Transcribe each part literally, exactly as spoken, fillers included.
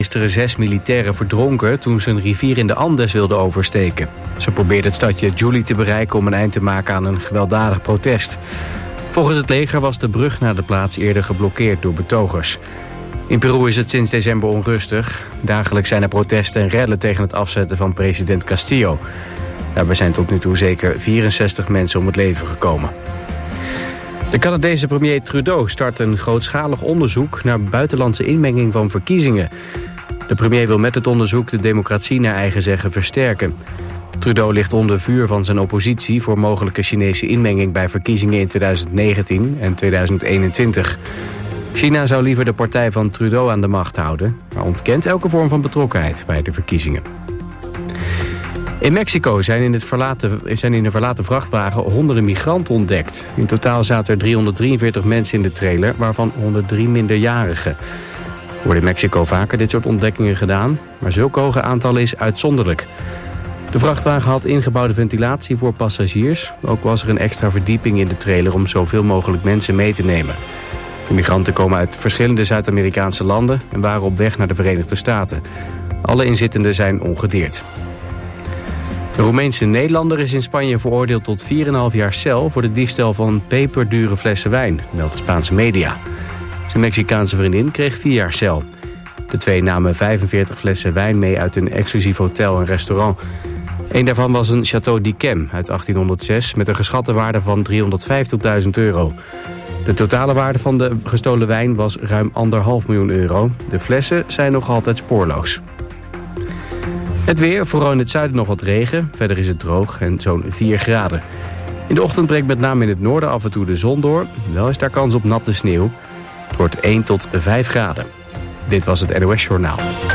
gisteren zes militairen verdronken toen ze een rivier in de Andes wilden oversteken. Ze probeerden het stadje Juli te bereiken om een eind te maken aan een gewelddadig protest. Volgens het leger was de brug naar de plaats eerder geblokkeerd door betogers. In Peru is het sinds december onrustig. Dagelijks zijn er protesten en rellen tegen het afzetten van president Castillo. Daarbij zijn tot nu toe zeker vierenzestig mensen om het leven gekomen. De Canadese premier Trudeau start een grootschalig onderzoek naar buitenlandse inmenging van verkiezingen. De premier wil met het onderzoek de democratie naar eigen zeggen versterken. Trudeau ligt onder vuur van zijn oppositie voor mogelijke Chinese inmenging bij verkiezingen in tweeduizend negentien en tweeduizend eenentwintig. China zou liever de partij van Trudeau aan de macht houden, maar ontkent elke vorm van betrokkenheid bij de verkiezingen. In Mexico zijn in, het verlaten, zijn in een verlaten vrachtwagen honderden migranten ontdekt. In totaal zaten er driehonderddrieënveertig mensen in de trailer, waarvan honderddrie minderjarigen. Er worden in Mexico vaker dit soort ontdekkingen gedaan, maar zulke hoge aantallen is uitzonderlijk. De vrachtwagen had ingebouwde ventilatie voor passagiers. Ook was er een extra verdieping in de trailer om zoveel mogelijk mensen mee te nemen. De migranten komen uit verschillende Zuid-Amerikaanse landen en waren op weg naar de Verenigde Staten. Alle inzittenden zijn ongedeerd. Een Roemeense Nederlander is in Spanje veroordeeld tot vier komma vijf jaar cel voor de diefstal van peperdure flessen wijn, meldt Spaanse media. Zijn Mexicaanse vriendin kreeg vier jaar cel. De twee namen vijfenveertig flessen wijn mee uit een exclusief hotel en restaurant. Eén daarvan was een Château d'Yquem uit achttienhonderdzes met een geschatte waarde van driehonderdvijftigduizend euro. De totale waarde van de gestolen wijn was ruim anderhalf miljoen euro. De flessen zijn nog altijd spoorloos. Het weer, vooral in het zuiden nog wat regen. Verder is het droog en zo'n vier graden. In de ochtend breekt met name in het noorden af en toe de zon door. Wel is daar kans op natte sneeuw. Het wordt één tot vijf graden. Dit was het N O S Journaal.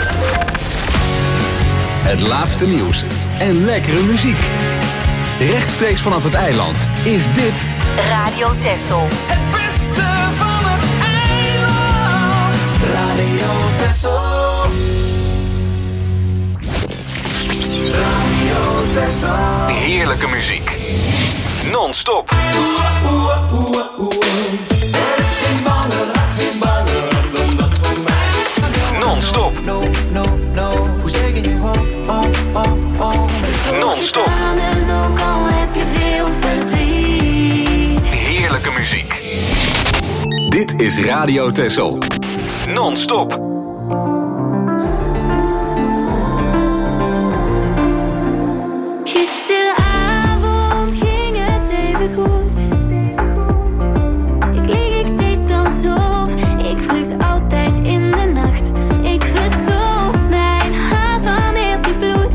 Het laatste nieuws en lekkere muziek. Rechtstreeks vanaf het eiland is dit Radio Texel. Het beste van het eiland. Radio Texel. Radio Texel. heerlijke muziek. Non-stop. Er is geen banger, geen banger dan dat voor mij. Non-stop. No, no, no. Hoe zeg je nu? Oh, oh, oh, oh. Non-stop. En ook al heb je veel verdriet. Heerlijke muziek. Dit is Radio Texel. Non-stop. Gisteravond ging het even goed. Ik lieg, ik deed alsof ik vlucht altijd in de nacht. Ik verstop mijn hart wanneer die bloed.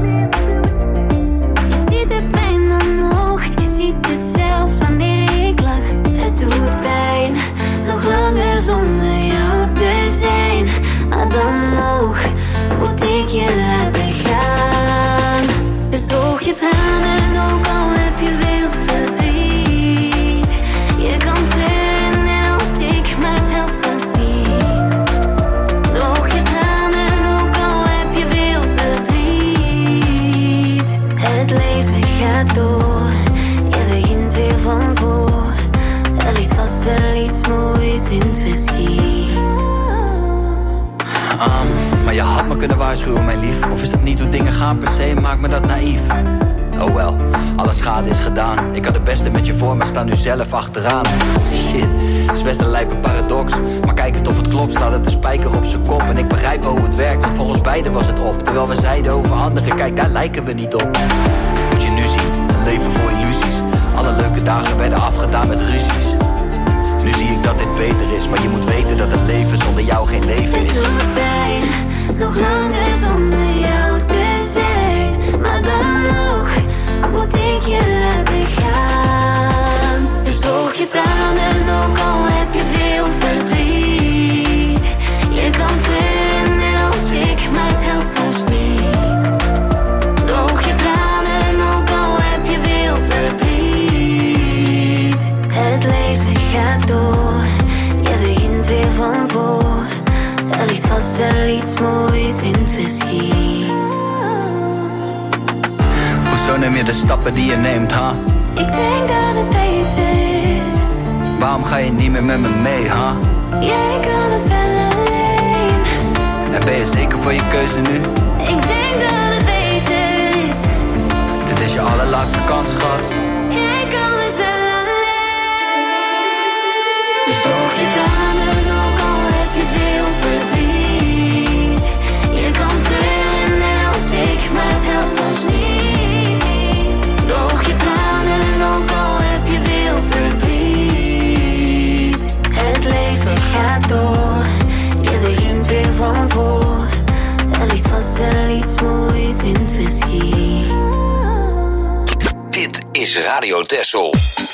Je ziet de pijn dan nog, je ziet het zelfs wanneer ik lach. Het doet pijn, nog langer zonder jou te zijn. Maar dan nog moet ik je laten gaan. Dus droog je tranen, ook al heb je veel verdriet. Je kan trainen net als ik, maar het helpt ons niet. Droog je tranen, ook al heb je veel verdriet. Het leven gaat door, je begint weer van voor. Er ligt vast wel iets moois in het verschiet. Um, maar je had me kunnen waarschuwen, mijn lief. Of is dat niet hoe dingen gaan per se, maakt me dat naïef. Oh wel, alle schade is gedaan. Ik had het beste met je voor, maar sta nu zelf achteraan. Shit, is best een lijpe paradox. Maar kijk het of het klopt, staat het de spijker op zijn kop. En ik begrijp wel hoe het werkt, want voor ons beiden was het op. Terwijl we zeiden over anderen, kijk daar lijken we niet op. Moet je nu zien, een leven vol illusies. Alle leuke dagen werden afgedaan met ruzies. Nu zie ik dat dit beter is, maar je moet weten dat het leven zonder jou geen leven is. Het doet pijn, nog langer zonder jou te zijn. Maar dan nog moet ik je laten gaan. Dus droog je tranen, ook al heb je veel verdriet. Je kan trainen net als ik, maar het helpt ons niet. Droog je tranen, ook al heb je veel verdriet. Het leven gaat door, je begint weer van voor. Er ligt vast wel iets moois in het verschiet. Hoezo neem je de stappen die je neemt, ha? Huh? Ik denk dat het beter is. Waarom ga je niet meer met me mee, ha? Huh? Jij kan het wel alleen. En Ben je zeker van je keuze nu? Ik denk dat het beter is. Dit is je allerlaatste kans, schat. Jij kan het wel alleen. Dus droog je tranen, ook al heb je veel verdriet. Je kan treuren net als ik, maar het helpt ons niet. Droog je tranen, ook al heb je veel verdriet. Het leven gaat door, je begint weer van voor. Er ligt vast wel iets moois in het verschiet. Dit is Radio Texel.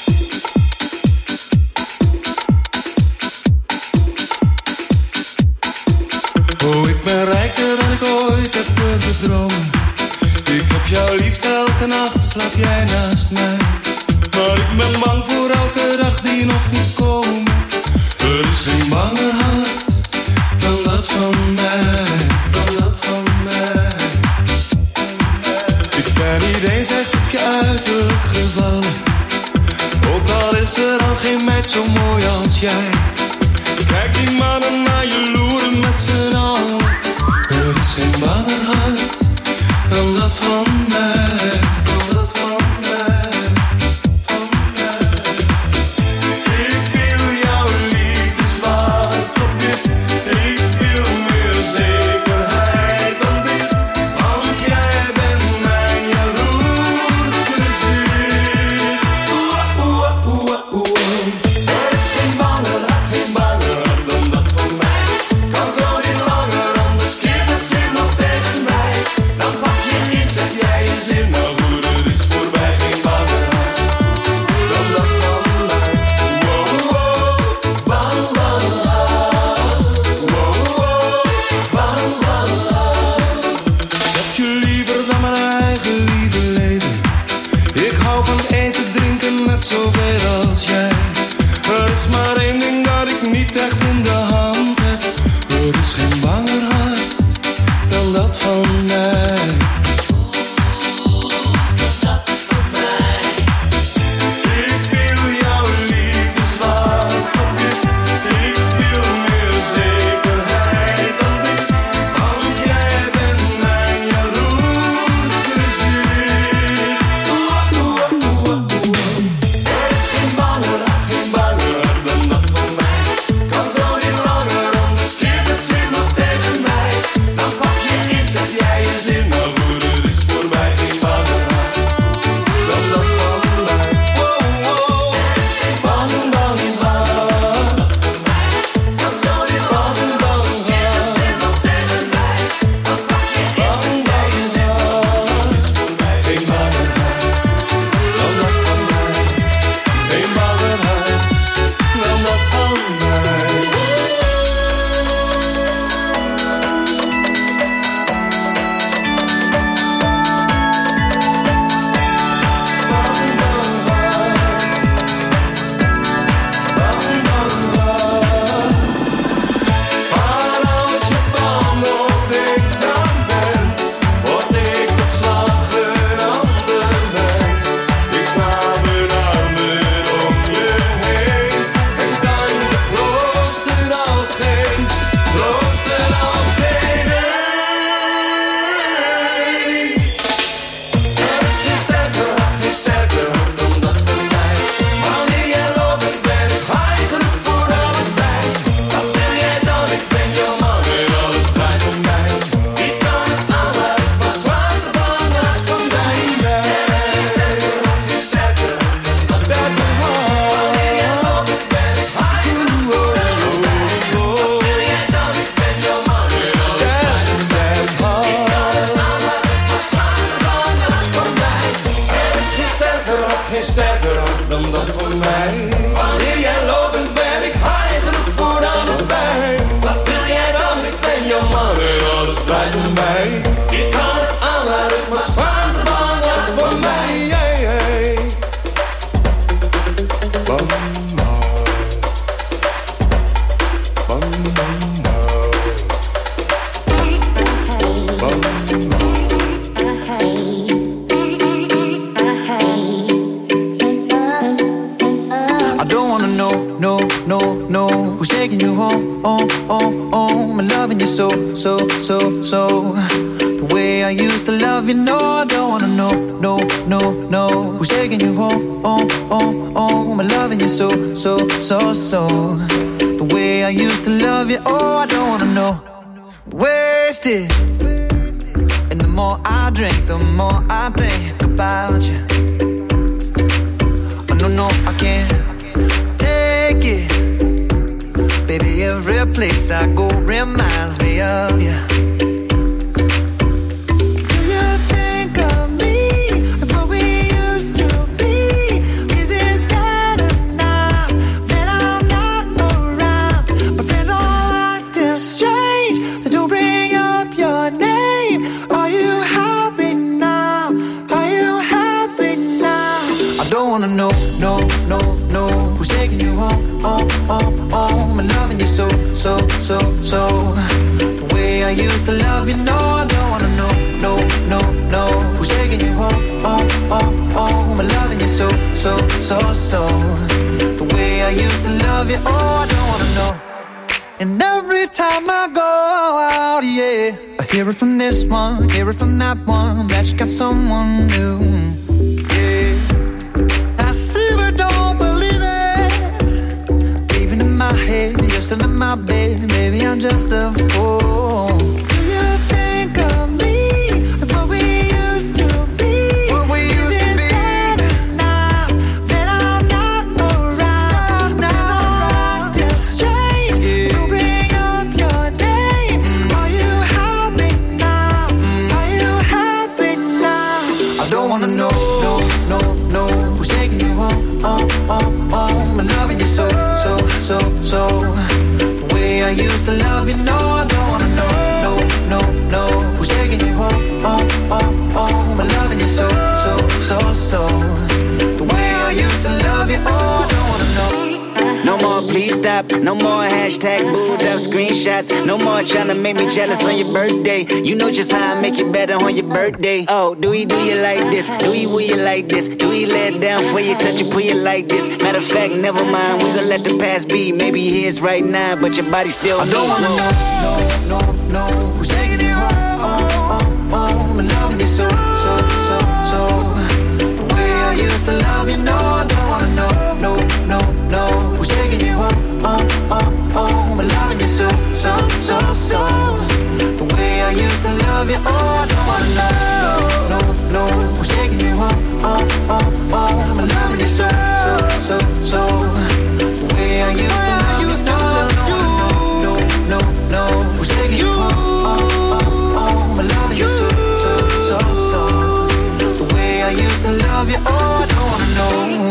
Oh, ik ben rijker dan ik ooit heb gedroomd. Ik heb jouw liefde elke nacht, slaap jij naast mij. Maar ik ben bang voor elke dag die nog niet komt. Er is geen banger hart dan dat van mij, dan dat van mij. Ik ben niet eens echt op je uiterlijk gevallen. Ook al is er dan geen meid zo mooi als jij. Kijk die mannen naar je loeren met z'n allen. Er is geen banger hart dan dat van mij, dan dat van mij, van mij. Ik wil jouw liefde zwart op dit. Ik wil meer zekerheid dan dit. Want jij bent mijn jaloerse ziel. Oeh, oeh, oeh, oeh. Er is geen banger hart, geen banger hart dan dat van mij. Kan zo niet langer, anders keert het zin nog tegen mij. Dan pak je in, zeg jij je zin, nou goed, het is voorbij. Geen banger hart dan dat van mij. Wow, wow, bang, bang, hart. Wow, wow, bang, bang, hart. Ik heb je liever dan mijn eigen lieve leven. Ik hou van eten, drinken, net zoveel als jij. Er is maar één ding dat ik niet echt in de hand heb. Er is geen banger hart dan dat van mij. Ik wil jouw liefde zwart op dit. Ik wil meer zekerheid dan dit. Want jij bent mijn jaloerse ziel. Oeh, oeh, oeh, oeh. Er is geen banger hart, geen banger hart dan dat van mij. Kan zo niet langer, anders keert het zin nog tegen mij. Dan pak je in, zeg jij je zin, nou goed, het is voorbij. Geen banger hart dan dat van mij. Wow, wow. Er is geen banger dan een hart. Kan zo niet langer, anders keert het zin nog tegen mij. Dan pak je in, zeg jij je zin, nou goed, het is voorbij. Geen banger hart dan dat van mij. Geen banger hart dan dat van mij. Maar als je bang of eenzaam bent, word ik op slag een ander mens. Ik sla mijn armen om je heen en kan je troosten als geen, troosten als geen een. Er is geen sterker hart, geen sterker hart dan dat van mij. Wanneer jij loopt bent, ben ik high genoeg voor allebei. Wat wil jij dan? Ik ben jouw man en alles draait om mij. Ik kan het aanluiden, maar zwaar de bang hart van mij. Er is geen sterker hart, geen sterker hart dan dat van mij. Wanneer jij loopt bent, ben ik high genoeg voor allebei. Wat wil jij dan? Ik ben jouw man en alles draait om mij. Ik kan het aanluiden, maar zwaar de bang hart van mij. Er is geen sterker hart, geen sterker hart dan dat van mij. Wanneer jij loopt bent, ben ik high genoeg voor allebei. Wat wil jij dan? Ik ben jouw man en alles draait om mij. Ik kan het aanluiden, maar zwaar de bang hart van mij. Hey, hey. Bang hart. Bang hart. Bang I don't wanna know, no, no, no who's taking you home, home, home, home, and loving you so, so, so, so. The way I used to love you, no, I don't wanna know, no, no, no. Who's taking you home, home, home, home, and loving you so, so, so, so. The way I used to love you, oh, I don't wanna know. Wasted. And the more I drink, the more I think about you. Oh, no, no, I can't take it. Baby, every place I go reminds me of you. Do you think of me and what we used to be? Is it better now that I'm not around? My friends all acting strange. They don't bring up your name. Are you happy now? Are you happy now? I don't wanna know, no, no, no. Who's taking you home, home, home, home, and loving you so, so, so, so. The way I used to love you, no, I don't wanna know, no, no, no. Who's taking you home, home, home, home, and loving you so, so, so, so. The way I used to love you, oh, I don't wanna know. And every time I go out, yeah, I hear it from this one, hear it from that one, that you got someone new. Yeah, I see but don't believe it. Even in my head, you're still in my bed. Maybe I'm just a fool. Do you think of me and what we used to be? What we used Is it to be? Better now that I'm not around? Now I'm acting strange. Yeah. You bring up your name. Mm. Are you happy now? Mm. Are you happy now? I don't wanna know, no, no, no. Who's taking you home, home, home, home, and loving you so, so, so, so. The way I used to love you, no, I don't wanna know, no, no, no. Who's taking you home, home, home, home, and loving you so, so, so, so. The way I used to love you, oh, I don't wanna know. No more, please stop. No more hashtag booed up screenshots. No more trying to make me jealous on your birthday. You know just how I make you better on your birthday. Oh, do we do you like this? Do we will you like this? Do we let down for you, touch you, put you like this? Matter of fact, never mind. We gon' let the past be. Maybe here's right now, but your body still. I don't wanna know, no, no, no. Who's taking you home, home, home, home, and loving you so, so, so, so. The way I used to love you, no, I don't wanna know, no, no, no. Who's taking you home, home, home, home, and loving you so, so, so, so. The way I used to love you, oh, I don't wanna know, no, no, no. Who's taking you home, home, home, home, and loving you so, so, so, so. The way I used to love you, no, no, no, no. Who's taking you home, home, home, and loving you so, so, so, so. The way I used to love you, oh, I don't wanna know.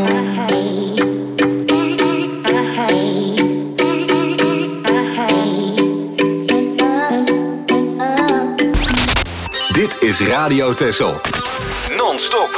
Dit is Radio Texel. Non-stop.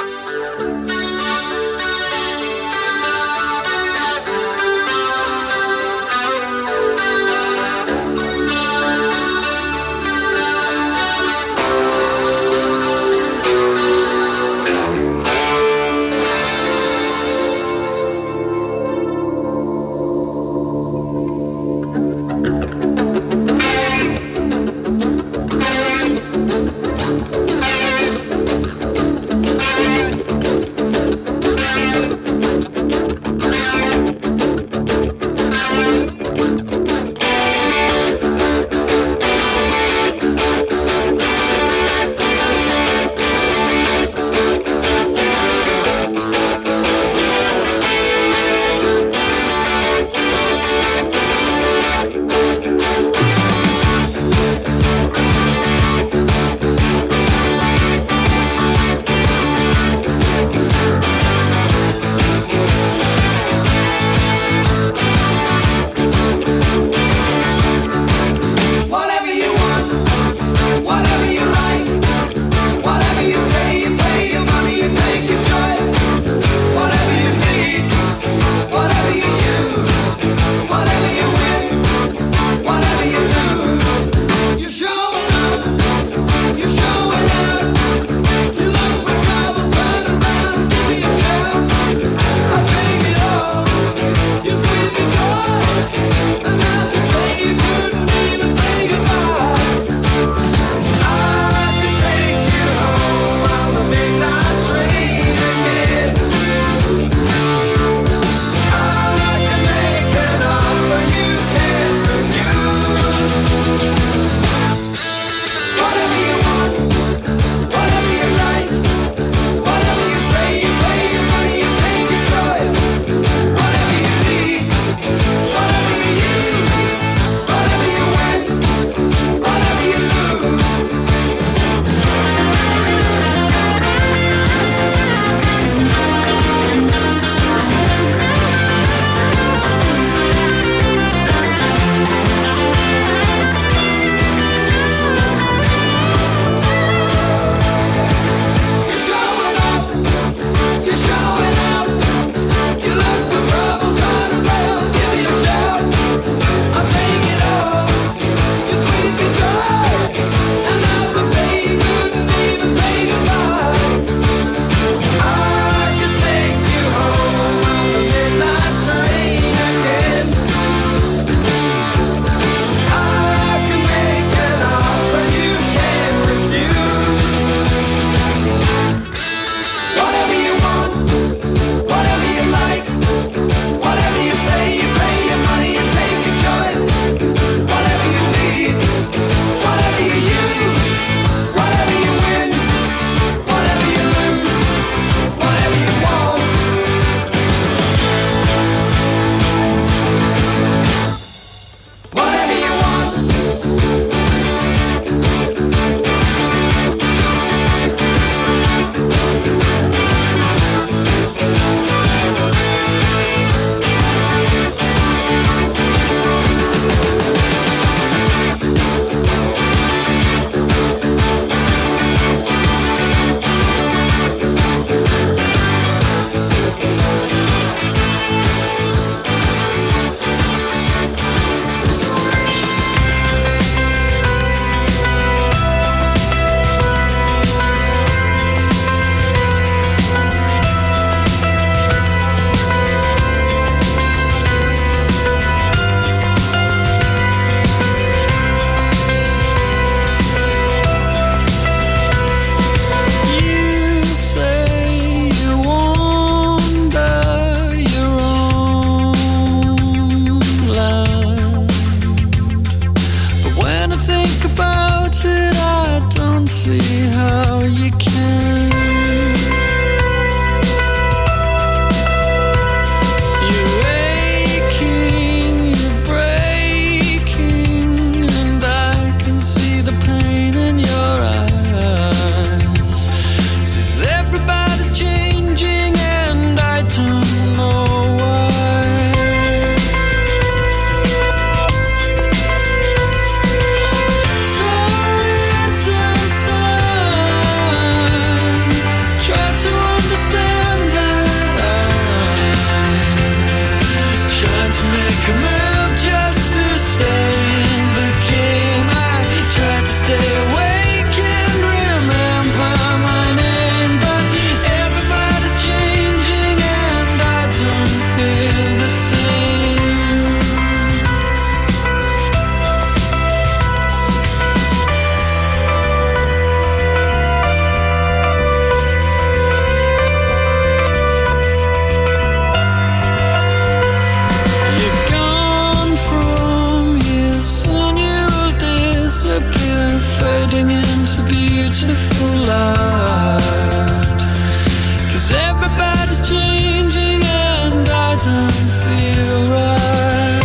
a beautiful light. 'Cause everybody's changing and I don't feel right.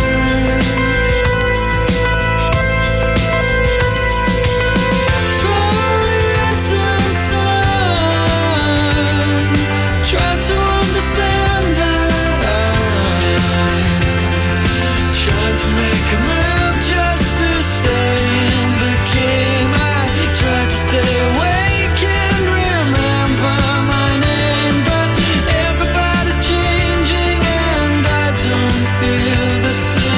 Slowly into time, try to understand that I'm trying to make a move just to stay in the game. I try to stay awake and remember my name, but everybody's changing and I don't feel the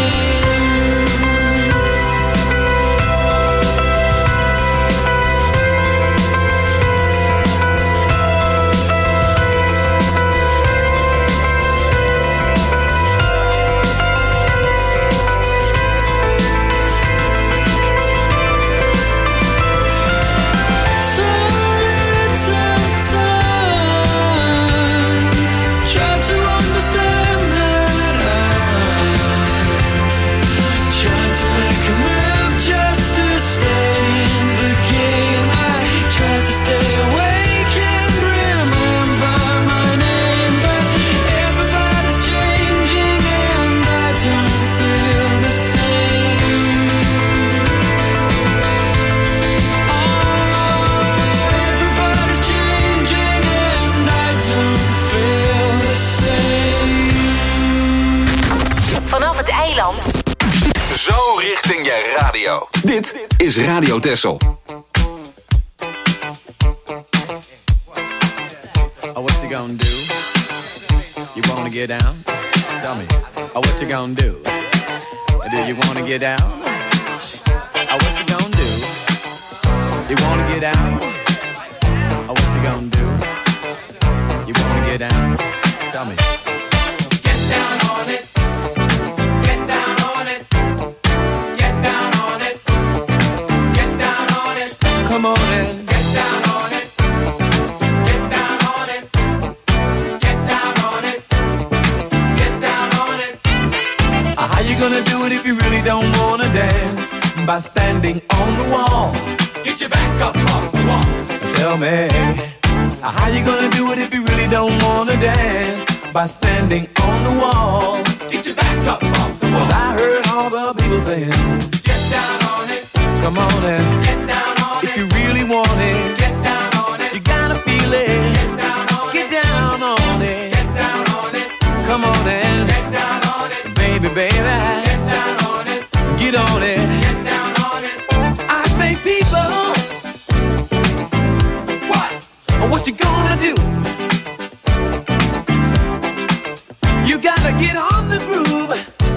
Zo richting je radio. Dit is Radio Texel. Oh, what you gonna do? You wanna get down? Tell me. Oh, what you gonna do? Do you wanna get down? Oh, what you gonna do? You wanna get down? Oh, what you gonna do? You wanna get down? Tell me. Get down on it. Get down on it. Get down on it. Get down on it. Come on in. Get down on it. Get down on it. Get down on it. Get down on it. How you gonna do it if you really don't wanna dance? By standing on the wall. Get your back up off the wall. Tell me, how you gonna do it if you really don't wanna dance? By standing on the wall. Get your back up off the wall. 'Cause I heard all the people saying, get down on it. Come on in. Get down on if it. If you really want it, get down on it. You gotta feel it. Get down on get it. down on it. Get down on it. Come on in. Get down on it. Baby, baby. Get down on it. Get on it. Get down on it. I say, people, what? What you gonna do? You gotta get on the groove.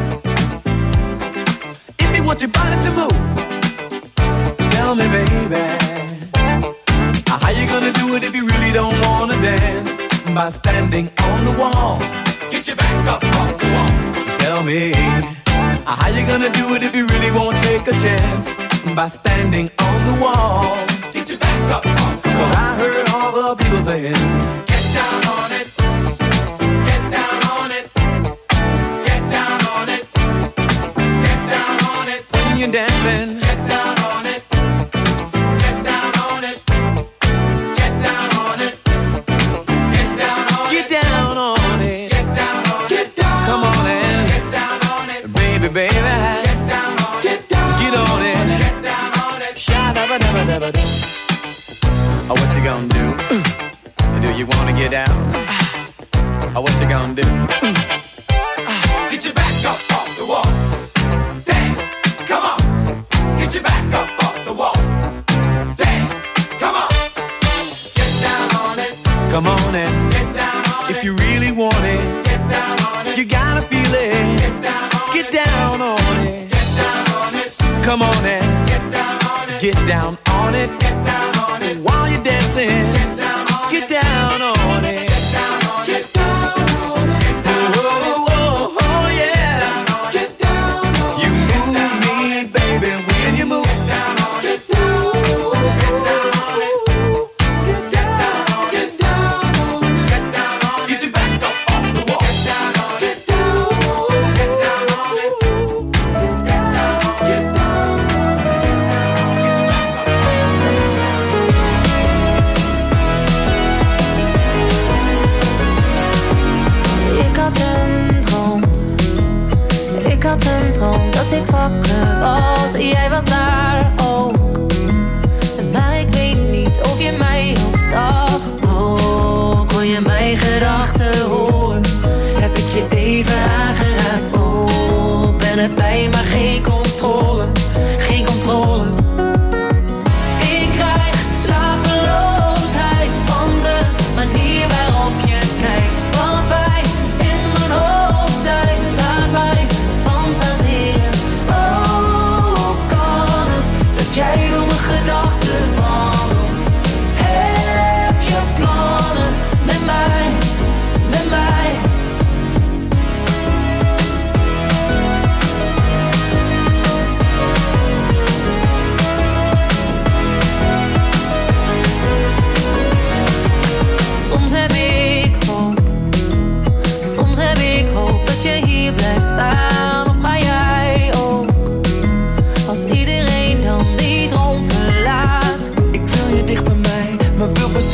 If you want your body to move, tell me, baby, how you gonna do it if you really don't wanna dance? By standing on the wall. Get your back up off the wall. Tell me, how you gonna do it if you really won't take a chance? By standing on the wall. Get your back up off the wall. 'Cause I heard all the people saying, get down on it. Get down on it. Get down on it. Get down on it. When you're dancing, get down on it. Get down on it. Get down on it. Get down on it. Get down on it. Get down on it. Get down. Come on in. Get down on it. Baby, baby. Get down on it. Get down. Get on it. Get down on it. Sha-da-ba-da-ba-da-ba-da. Oh, what you gonna do? Do you wanna get down? Oh, what you gonna do? Get your back up off the wall. Dance. Come on. Get your back up off the wall. Dance. Come on. Get down on it. Come on in. Get down on it. If you really want it, get down on it. You gotta feel it. Get down on Get it. down on it. Get down on it. Come on in. Get down on it. Get down on it. Get down on it. While you're dancing, Get down on get it. down on it. Get down on it. Get down on it. Oh, oh, oh, oh, yeah. Get down on it. You move me, baby, when you move. Get down on it. Get down on it. Get down on it. Get down. Get down on it. Get down on it. Get your back up off the wall. Get down on it. Get down on it. Get down on it. Get down. Get down. Get your back up.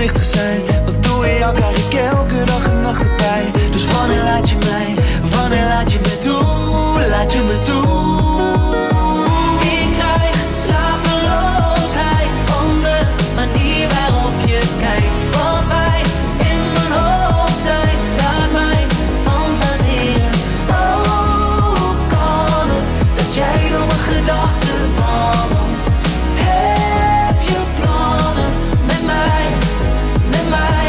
voorzichtig zijn, want door jou krijg ik elke dag een nacht erbij. Dus wanneer laat je mij, wanneer laat je me toe, laat je me toe. Ik krijg slapeloosheid van de manier waarop je kijkt. Wat wij in mijn hoofd zijn, laat mij fantaseren. Oh, hoe kan het dat jij door mijn gedachten wandelt? Heb je plannen met mij, met mij?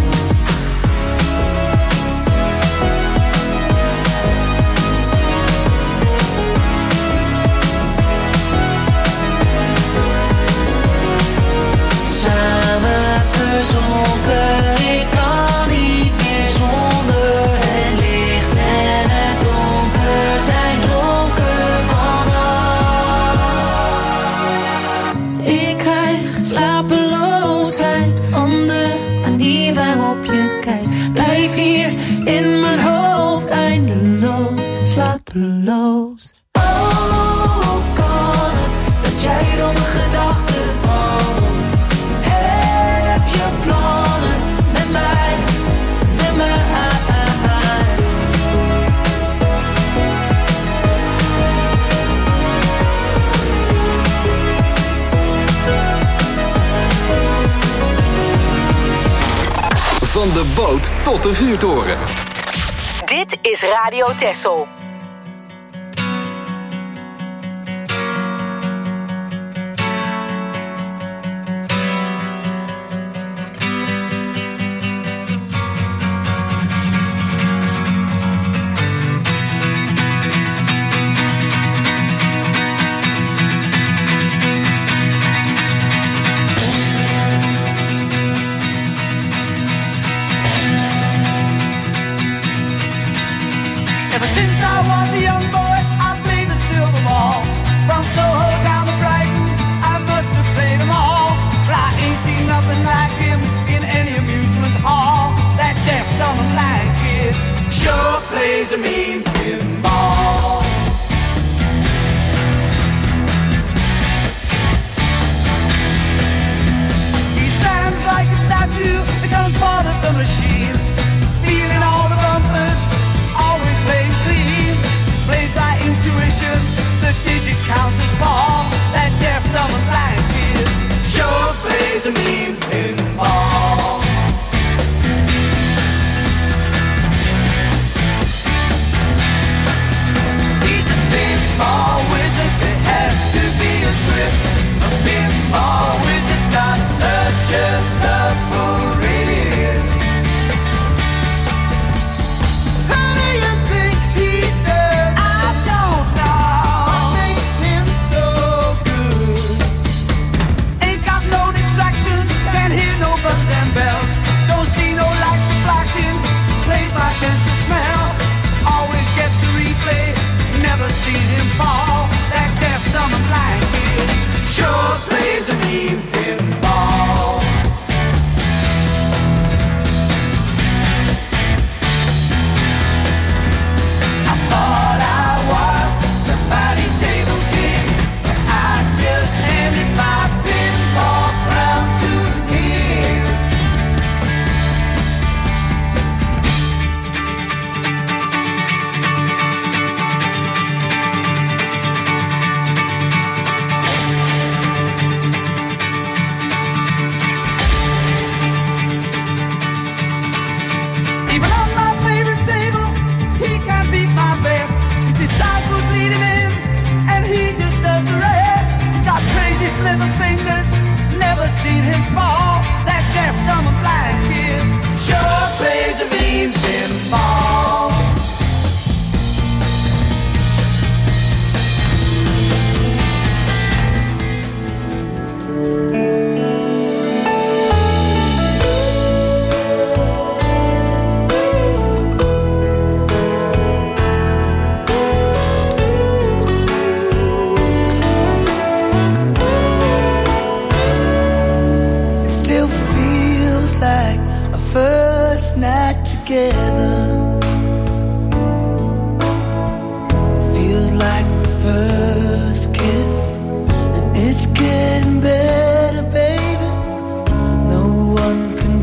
Samen verzonken, ik kan niet meer zonder het licht en het donker, zijn dronken vanaf. Ik krijg slapeloosheid van de manier waarop je kijkt. Blijf hier in mijn hoofd eindeloos, slapeloos. Oh, hoe kan het dat jij door mijn gedachten wandelt? Heb je plannen met mij, met mij? Van de boot tot de vuurtoren. Dit is Radio Texel. Ever since I was a young boy, I played the silver ball. From Soho down to Brighton, I must have played them all. But I ain't seen nothing like him in any amusement hall. That deaf, dumb and blind kid sure plays a mean pinball. He stands like a statue, becomes part of the machine, feeling all the bumpers, always plays clean, plays by intuition, the digit counters fall. That deaf, dumb and blind kid sure plays a mean pinball. He's a pinball wizard, there has to be a twist. A pinball wizard's got such a submarine wrist. How do you think he does? I don't know. What makes him so good? Ain't got no distractions, can't hear no buzzes and bells. Don't see no lights flashing, plays by sense of smell. Always gets the replay, never seen him fall. That deaf, dumb and blind kid sure plays a mean pinball. I thought I was the mighty table king, but I just handed my pinball crown to him. Even on my favorite table, he can't beat my best. His disciples lead him in, and he just does the rest. He's got crazy flipper fingers, never seen him fall. That deaf, dumb and blind kid sure plays a mean pinball. It still feels like a first night together. Feels like the first kiss, and it's getting better, baby. No one can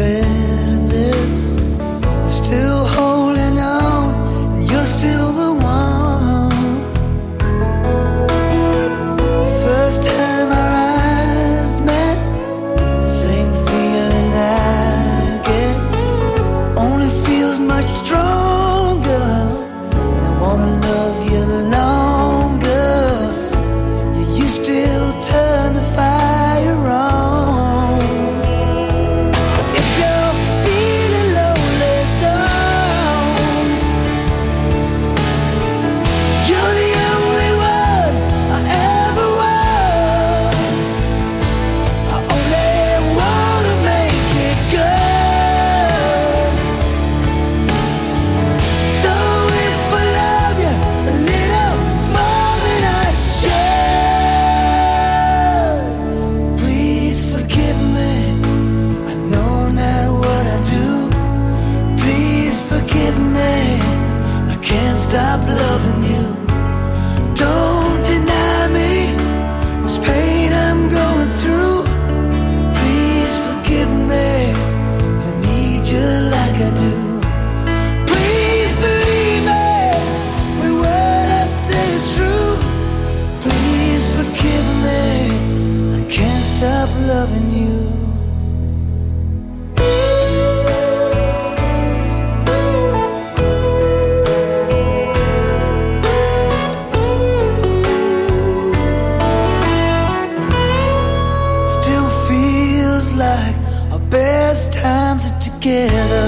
like our best times are together.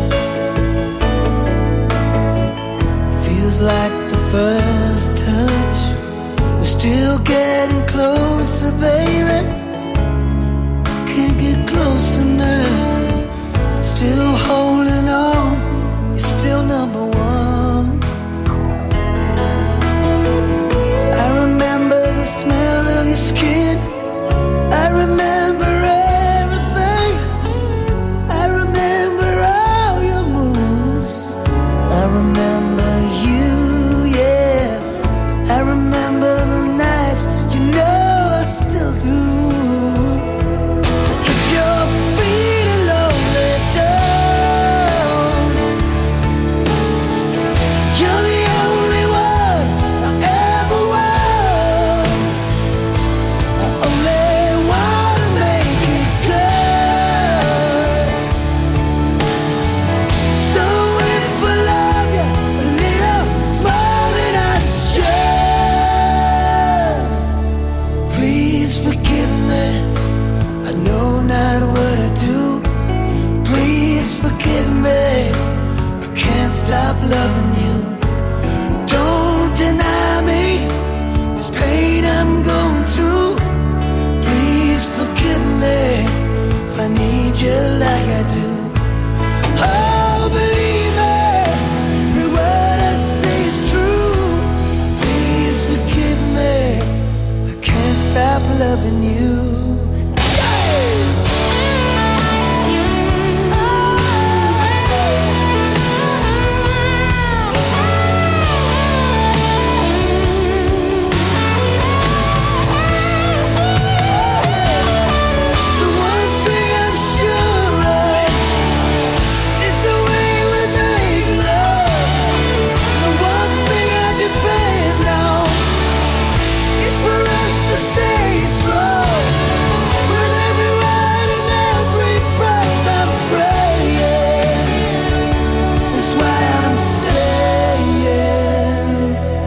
Feels like the first touch. We're still getting closer, baby. Can't get close enough. Still holding on. You're still number one. I remember the smell of your skin. I remember everything. I remember all your moves. I remember you, yeah. I remember the nights, you know I still do. So if you're feeling lonely, don't. You're the only one I ever want. I only wanna make it good. So if I love you a little more than I should, please forgive me. I know not what I do. Please forgive me. I can't stop loving you. Don't deny me this pain I'm going through. Please forgive me if I need you like I do. Oh, believe me, every word I say is true. Please forgive me. I can't stop loving you. The one thing I'm sure of is the way we make love. The one thing I depend on is for us to stay strong. With every word and every breath I'm praying. That's why I'm saying,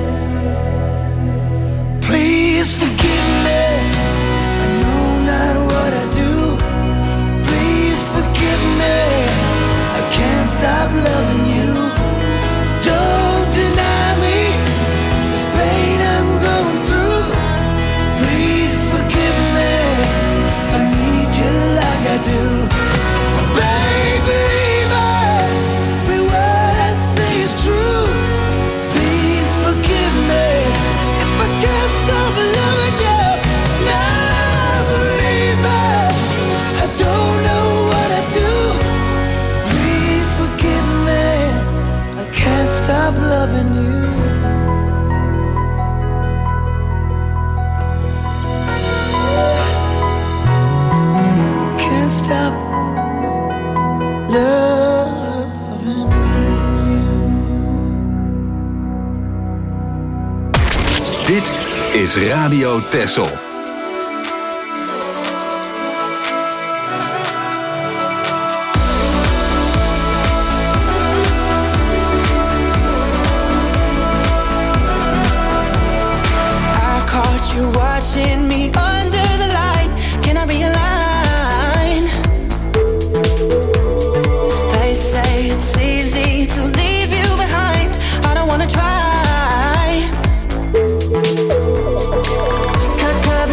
please forgive me. I know not what I do. Please forgive me. I can't stop loving you. Don't deny me this pain I'm going through. Please forgive me if I need you like I do. Baby, every word I say is true. Please forgive me if I can't stop loving you. Now believe me, I don't know what I do. Please forgive me, I can't stop loving you. Can't stop loving you. Dit is Radio Texel. I caught you watching me under the light. Can I be a line? They say it's easy to leave you behind. I don't wanna try. Cut, cut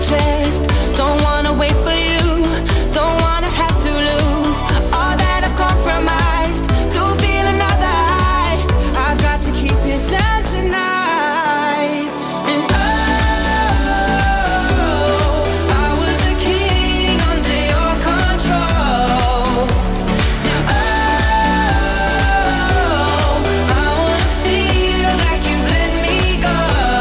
chest. Don't wanna wait for you, don't wanna have to lose all that I've compromised to feel another high. I've got to keep you down tonight. And oh, I was a king under your control. Now oh, I wanna feel like you let me go.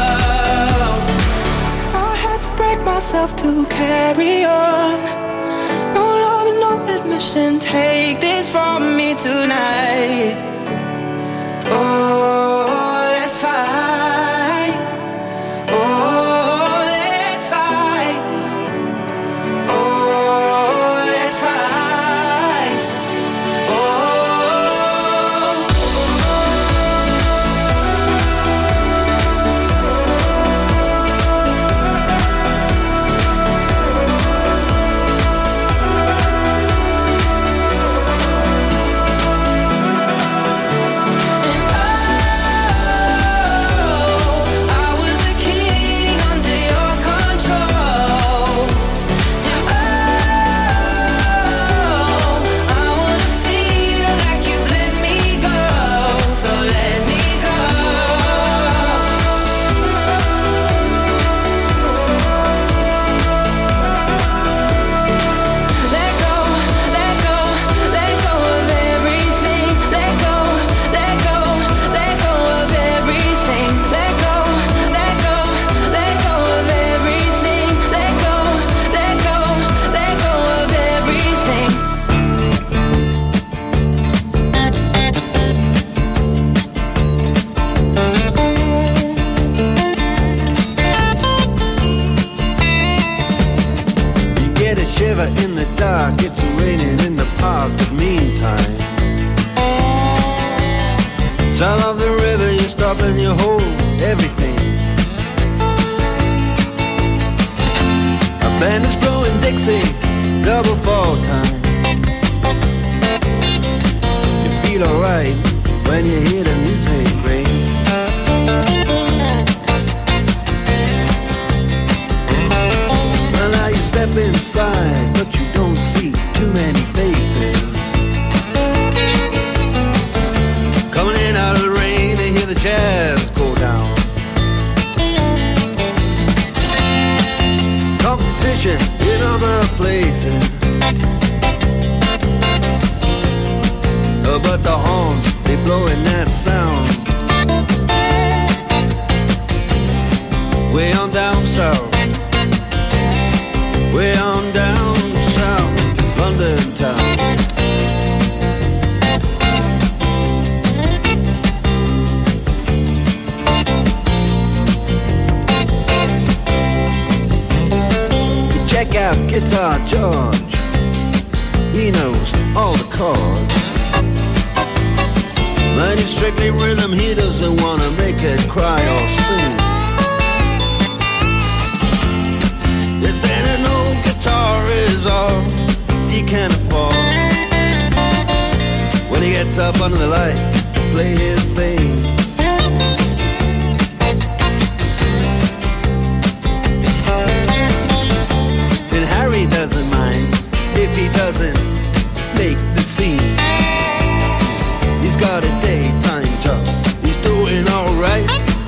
I had to break myself to carry on. No love and no admission. Take this from me tonight. Oh, let's fight. Oh, let's fight. Oh, let's fight. Oh. I was a king under your control. Now oh, I wanna feel like you let me go. So let me go. Let go, let go, let go of everything. Let go, let go, let go of everything. Let go, let go, let go of everything. Let go, let go, let go of everything. You get a shiver in the dark, it's raining in the park, but meantime, sound of the river, you stop and you hold everything. A band is blowing Dixie, double fall time. You feel alright when you hear the music ring. Well, now you step inside, but you don't see too many faces. Coming in out of the rain to hear the jazz go down. Competition in other places. Oh, but the horns, they blowing that sound. Way on down south. Way on down south, London town. Check out Guitar George. He knows all the chords. But it's strictly rhythm, he doesn't wanna make it cry or sing. If then an old guitar is all he can afford, when he gets up under the lights to play his thing, then Harry doesn't mind if he doesn't make the scene. He's got a daytime job, he's doing alright.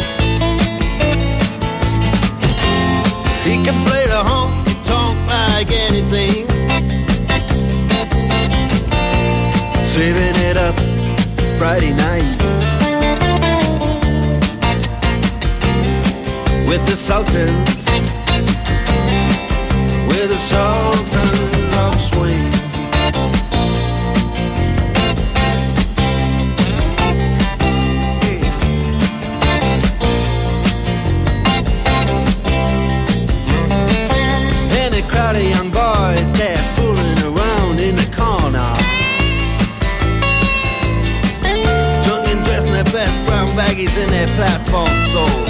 He can play the honky tonk like anything, saving it up Friday night with the Sultans, with the Sultans of Swing. Crowd of young boys, they're fooling around in the corner, drunk and dressed in their best brown baggies in their platform soles.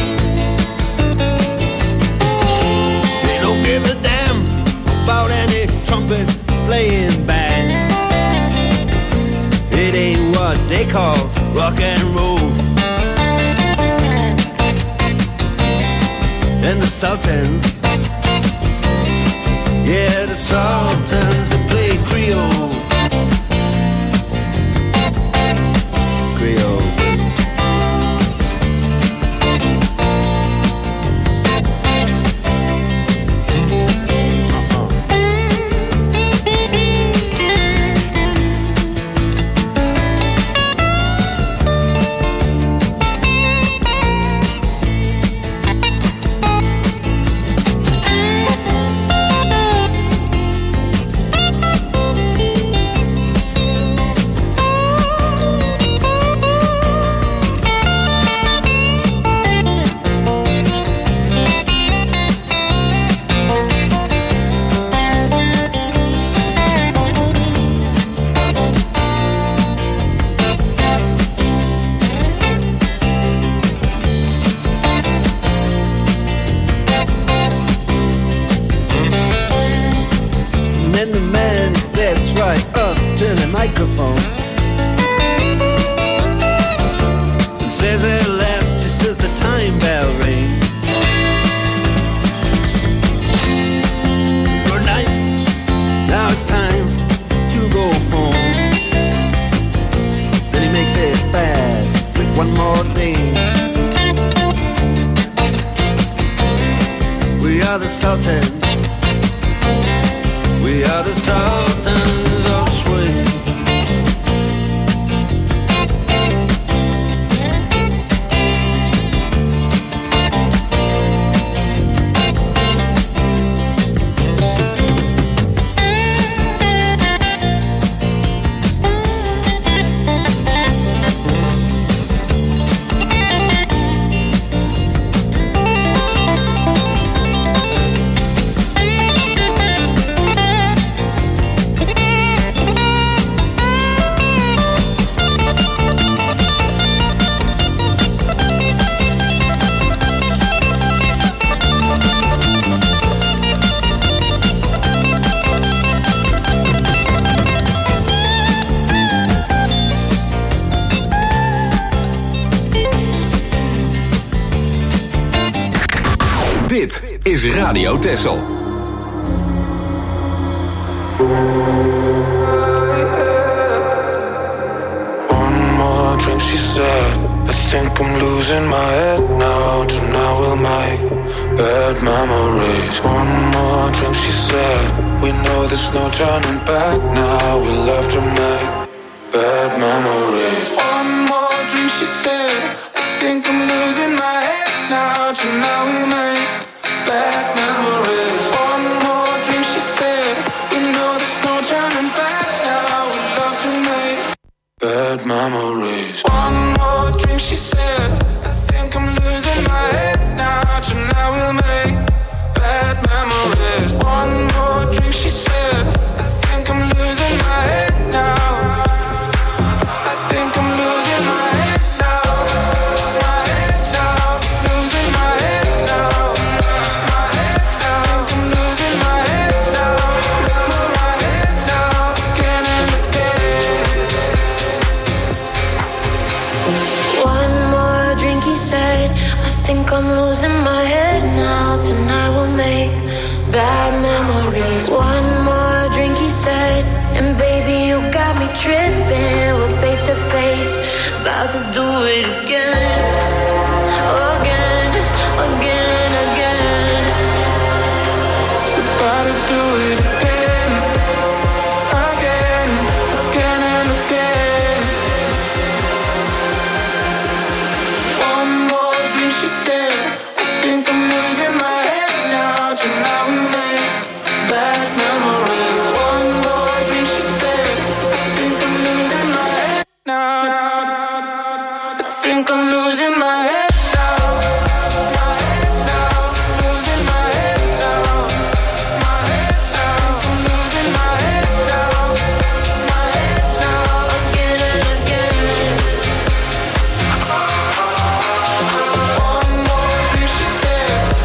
They don't give a damn about any trumpet playing band. It ain't what they call rock and roll. And the Sultans, Yeah, the Sultans that play Creole. Creole. Microphone and says at last, just as the time bell rings, good night, now it's time to go home. Then he makes it fast with one more thing. We are the Sultans, we are the Sultans of Swing. Dit is Radio Texel. One more drink, she said. I think I'm losing my head now. Tonight we'll make bad memories. One more drink, she said. We know there's no turning back now. We'll have to make bad memories. One more drink, she said. I think I'm losing my head now. Tonight we'll make bad memories. One more drink, she said. We know there's no turning back now. We'll have to make bad memories. One more drink, she said. I think I'm losing my head now. Tonight we'll make bad memories. One more drink, she said. I think I'm losing my head now. I think I'm losing my head now. My head now. Losing my head now. My head now. I think I'm losing my head now. My head now. Again and again. One more drink, he said. I think I'm losing my head now. Tonight we'll make bad memories. One more drink, he said. And baby, you got me tripping. We're face to face, about to do it again. Again, again, again. We're about to do it again. Again, again and again. One more drink, she said. I think I'm losing my head now. Tonight we make bad memories. One more drink, she said. I think I'm losing my head now. I think I'm losing my head now. My head now. Losing my head now. My head now. I'm losing my head now. My head now. Again and again. One more drink, she said.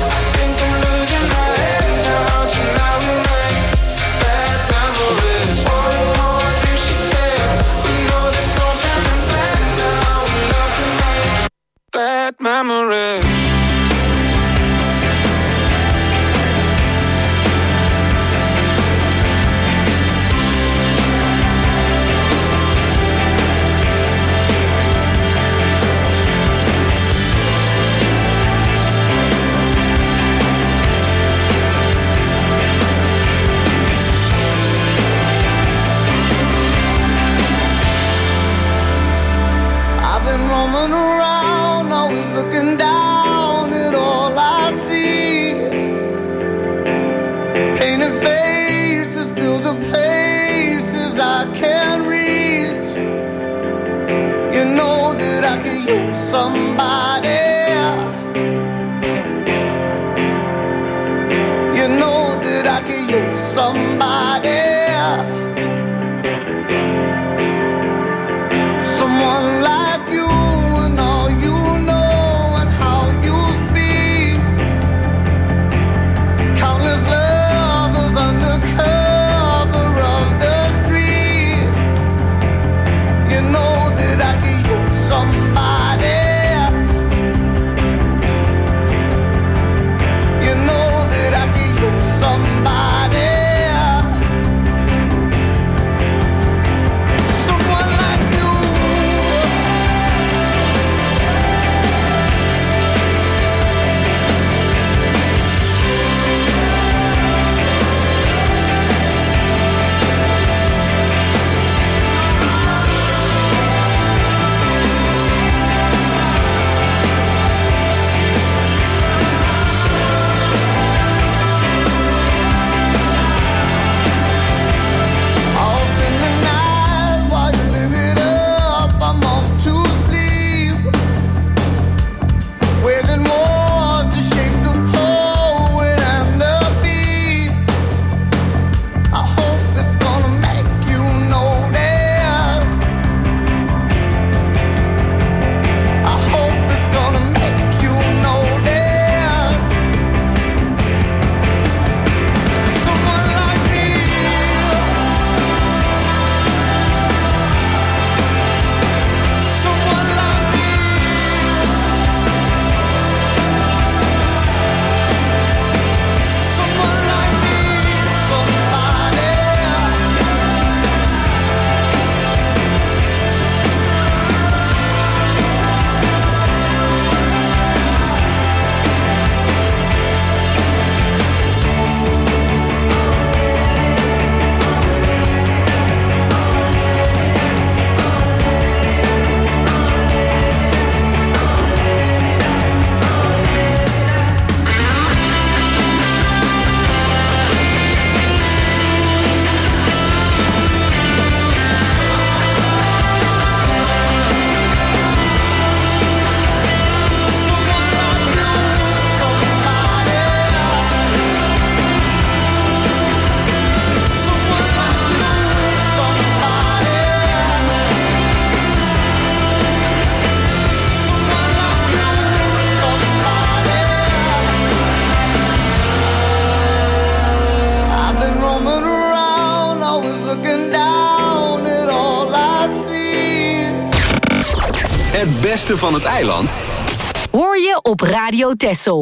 beste van het eiland hoor je op Radio Texel.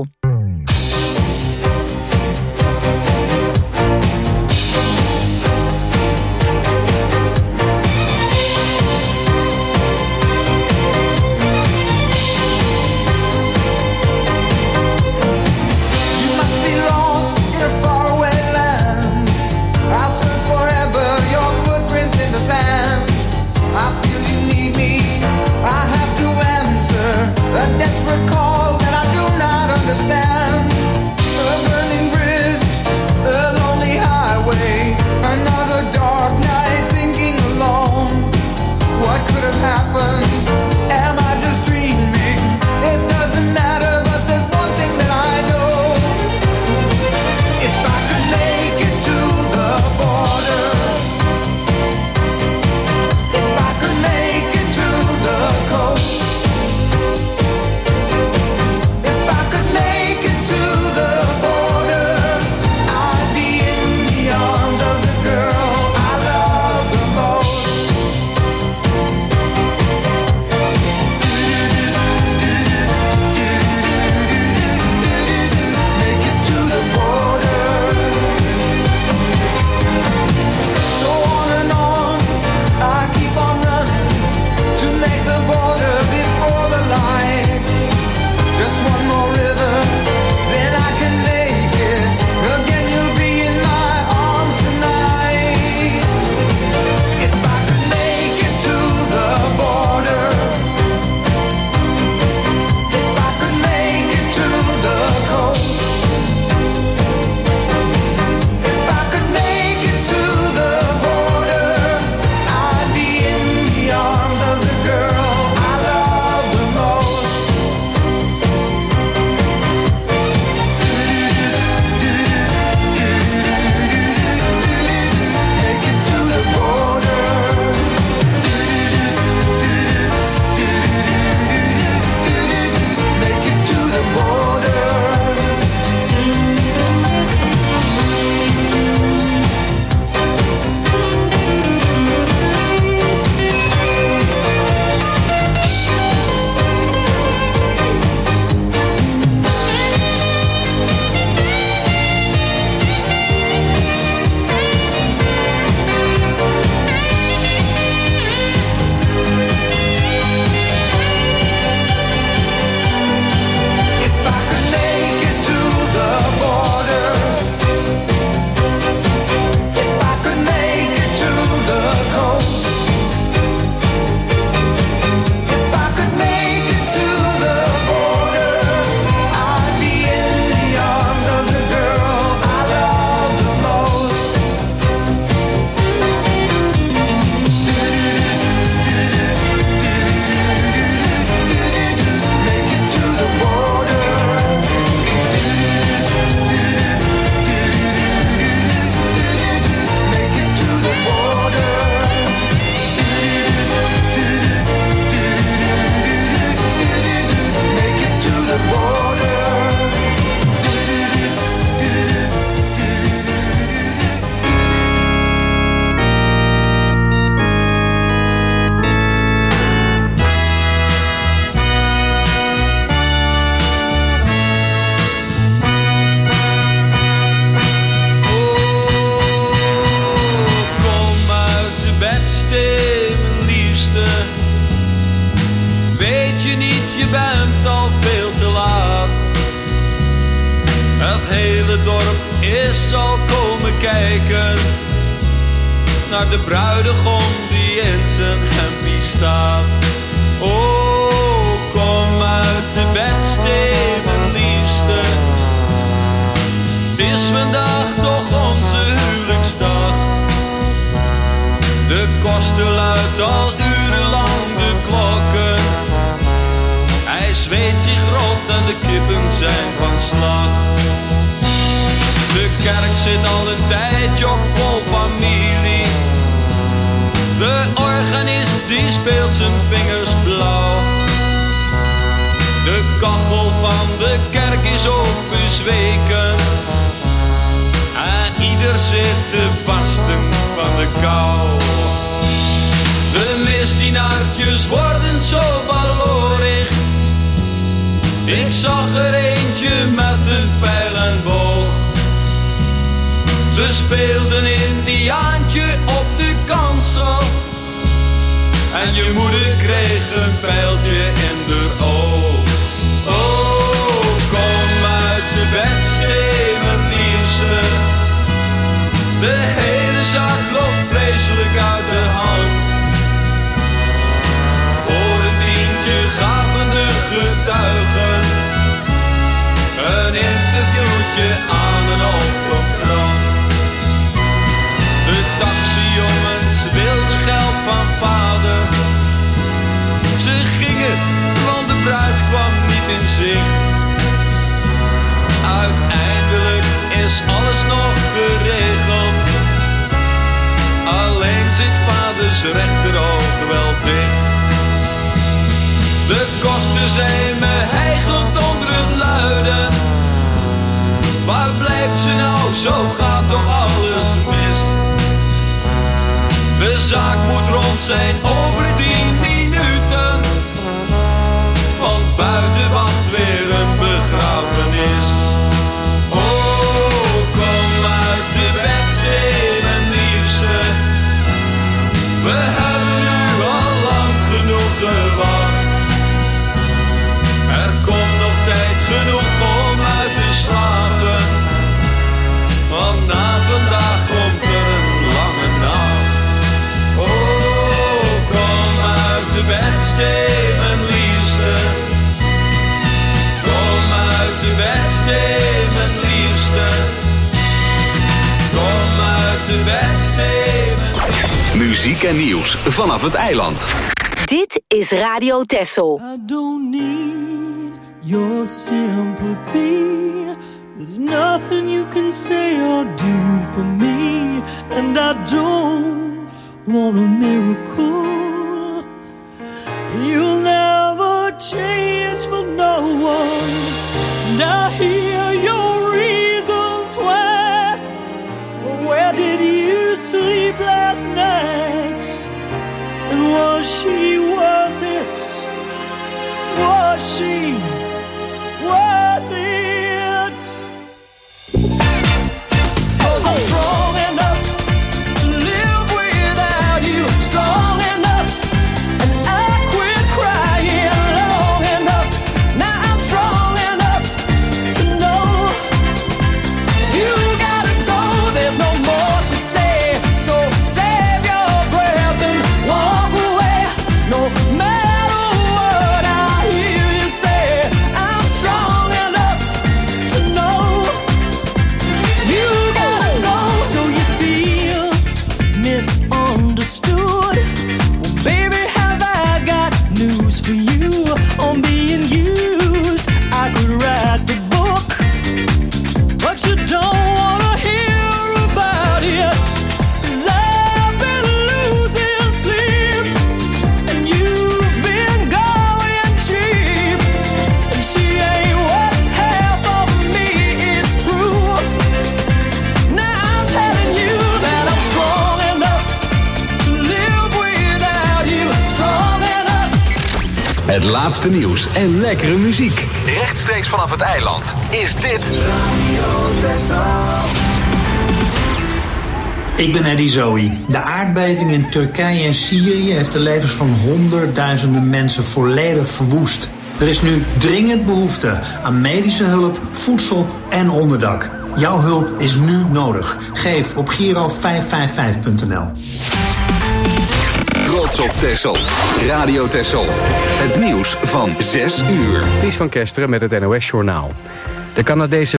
is al komen kijken naar de bruidegom die in zijn hempie staat. Oh, kom uit de bedstee, mijn liefste. Het is vandaag toch onze huwelijksdag. De koster luidt al urenlang de klokken. Hij zweet zich rot en de kippen zijn van slag. De kerk zit al een tijdje vol familie. De organist die speelt zijn vingers blauw. De kachel van de kerk is ook bezweken. En ieder zit te barsten van de kou. De misdienaartjes worden zo balorig. Ze speelden Indiaantje op de kansel. En je moeder kreeg een pijltje in de oog. Oh, kom uit de bedstee, mijn liefste. De hele zaak loopt vreselijk uit de hand. Voor een tientje gaven de getuigen een interviewtje aan een openkrant. De taxijongens wilden geld van vader. Ze gingen, want de bruid kwam niet in zicht. Uiteindelijk is alles nog geregeld. Alleen zit vaders rechteroog wel dicht. De kosten zijn me hijgend onder het luiden. Waar blijft ze nou, zo gaat toch alles mis. De zaak moet rond zijn over tien minuten. Want buiten wacht weer een begrafenis. Oh, kom uit de bedstee, mijn liefste. We hebben nu al lang genoeg gewacht. Er komt nog tijd genoeg om uit te slapen. Want na vandaag komt er een lange nacht. Oh, kom uit de bedstee, mijn liefste. Kom uit de bedstee, mijn liefste. Kom uit de bedstee, mijn liefste. Muziek en nieuws vanaf het eiland. Dit is Radio Texel. I don't need your sympathy. There's nothing you can say or do for me. And I don't want a miracle. You'll never change for no one. And I hear your reasons why. Where did you sleep last night? And was she worth it? Was she worth it? 'Cause I'm strong enough to live without you. Strong enough, and I quit crying long enough. Now I'm strong enough to know you gotta go. There's no more to say, so save your breath and walk away. No matter what I hear you say, I'm strong enough to know you gotta go. So you feel misunderstood? Well, baby, have I got news for you on being used? I could write the book, but you don't wanna hear about it. 'Cause I've been losing sleep, and you've been going cheap. And she ain't what half of me is true. Now I'm telling you that I'm strong enough to live without you. Strong enough. Het laatste nieuws en lekkere muziek. Rechtstreeks vanaf het eiland is dit Ik ben Eddie Zoe. De aardbeving in Turkije en Syrië heeft de levens van honderdduizenden mensen volledig verwoest. Er is nu dringend behoefte aan medische hulp, voedsel en onderdak. Jouw hulp is nu nodig. Geef op Giro vijf vijf vijf punt n l. Trots op Texel. Radio Texel. Het nieuws van zes uur. Ties van Kesteren met het N O S-journaal. De Canadese